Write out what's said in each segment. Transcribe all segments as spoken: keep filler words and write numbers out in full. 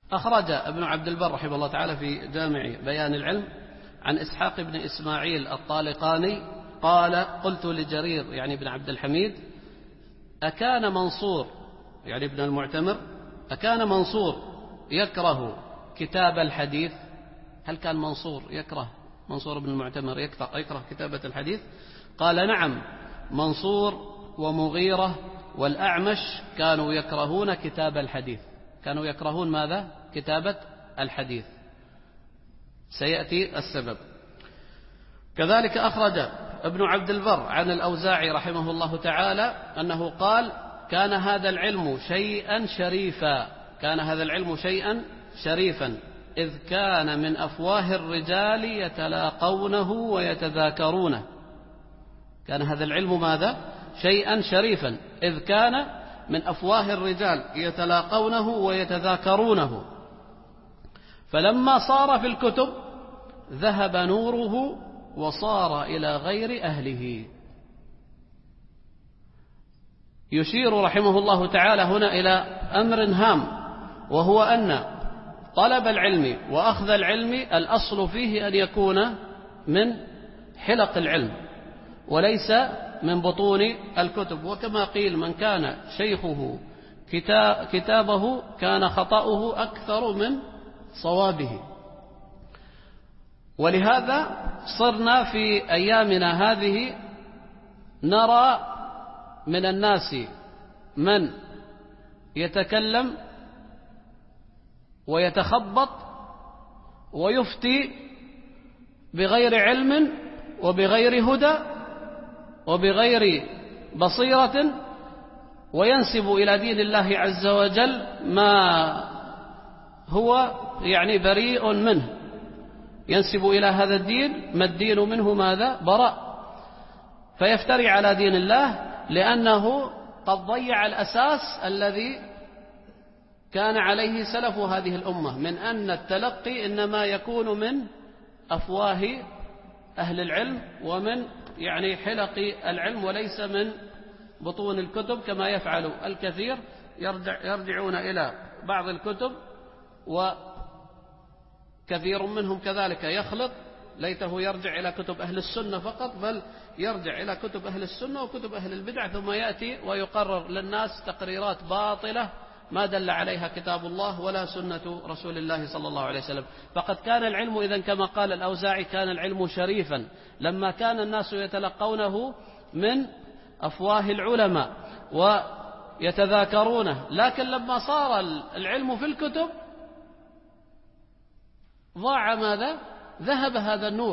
أخرج ابن عبد البر رحمه الله تعالى في جامع بيان العلم عن إسحاق بن إسماعيل الطالقاني قال: قلت لجرير يعني بن عبد الحميد: أكان منصور يعني ابن المعتمر أكان منصور يكره كتاب الحديث؟ هل كان منصور يكره منصور بن المعتمر يكره كتابة الحديث؟ قال: نعم، منصور ومغيرة والأعمش كانوا يكرهون كتاب الحديث. كانوا يكرهون ماذا؟ كتابة الحديث، سيأتي السبب. كذلك أخرج ابن عبد البر عن الأوزاعي رحمه الله تعالى أنه قال: كان هذا العلم شيئا شريفا كان هذا العلم شيئا شريفا إذ كان من أفواه الرجال يتلاقونه ويتذاكرونه. كان هذا العلم ماذا؟ شيئا شريفا إذ كان من أفواه الرجال يتلاقونه ويتذاكرونه، فلما صار في الكتب ذهب نوره وصار إلى غير أهله. يشير رحمه الله تعالى هنا إلى أمر هام، وهو أن طلب العلم وأخذ العلم الأصل فيه أن يكون من حلق العلم وليس من بطون الكتب. وكما قيل: من كان شيخه كتابه كان خطأه أكثر من صوابه. ولهذا صرنا في أيامنا هذه نرى من الناس من يتكلم ويتخبط ويفتي بغير علم وبغير هدى وبغير بصيرة، وينسب إلى دين الله عز وجل ما هو يعني بريء منه، ينسب إلى هذا الدين ما الدين منه ماذا؟ براء، فيفتري على دين الله لأنه قد ضيع الأساس الذي كان عليه سلف هذه الأمة من أن التلقي إنما يكون من أفواه أهل العلم ومن يعني حلق العلم وليس من بطون الكتب، كما يفعل الكثير. يرجع يرجعون إلى بعض الكتب وكثير منهم كذلك يخلط، ليته يرجع إلى كتب أهل السنة فقط، بل يرجع إلى كتب أهل السنة وكتب أهل البدع، ثم يأتي ويقرر للناس تقريرات باطلة ما دل عليها كتاب الله ولا سنة رسول الله صلى الله عليه وسلم. فقد كان العلم إذن كما قال الأوزاعي: كان العلم شريفا لما كان الناس يتلقونه من أفواه العلماء ويتذاكرونه، لكن لما صار العلم في الكتب ضاع ماذا؟ ذهب هذا النور،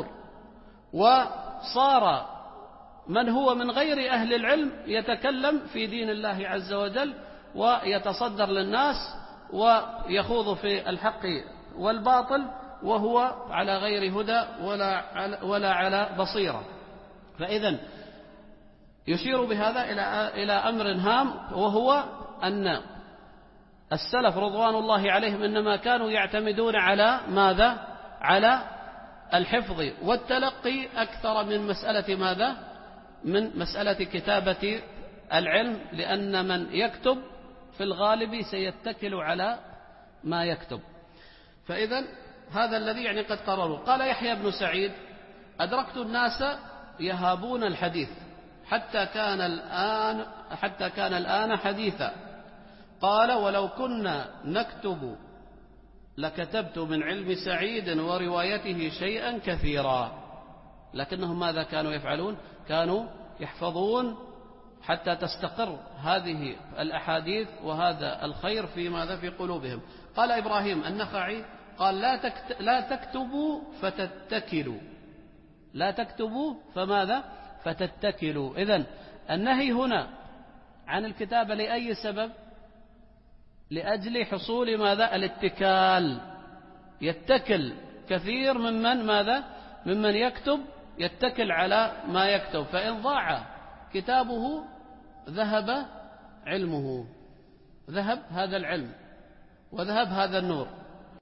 وصار من هو من غير أهل العلم يتكلم في دين الله عز وجل ويتصدر للناس ويخوض في الحق والباطل وهو على غير هدى ولا على, ولا على بصيرة. فإذن يشير بهذا إلى إلى أمر هام، وهو أن السلف رضوان الله عليهم إنما كانوا يعتمدون على ماذا؟ على الحفظ والتلقي أكثر من مسألة ماذا؟ من مسألة كتابة العلم، لأن من يكتب في الغالب سيتكل على ما يكتب. فإذا هذا الذي يعني قد قرروا. قال يحيى بن سعيد: أدركت الناس يهابون الحديث حتى كان الآن حتى كان الآن حديثا. قال: ولو كنا نكتب لكتبت من علم سعيد وروايته شيئا كثيرا. لكنهم ماذا كانوا يفعلون؟ كانوا يحفظون حتى تستقر هذه الأحاديث وهذا الخير في ماذا؟ في قلوبهم. قال إبراهيم النخعي: قال: لا, تكت... لا تكتبوا فتتكلوا لا تكتبوا فماذا؟ فتتكلوا. إذن النهي هنا عن الكتابة لأي سبب؟ لأجل حصول ماذا؟ الاتكال. يتكل كثير ممن ماذا؟ ممن يكتب يتكل على ما يكتب، فإن ضاع كتابه ذهب علمه، ذهب هذا العلم وذهب هذا النور.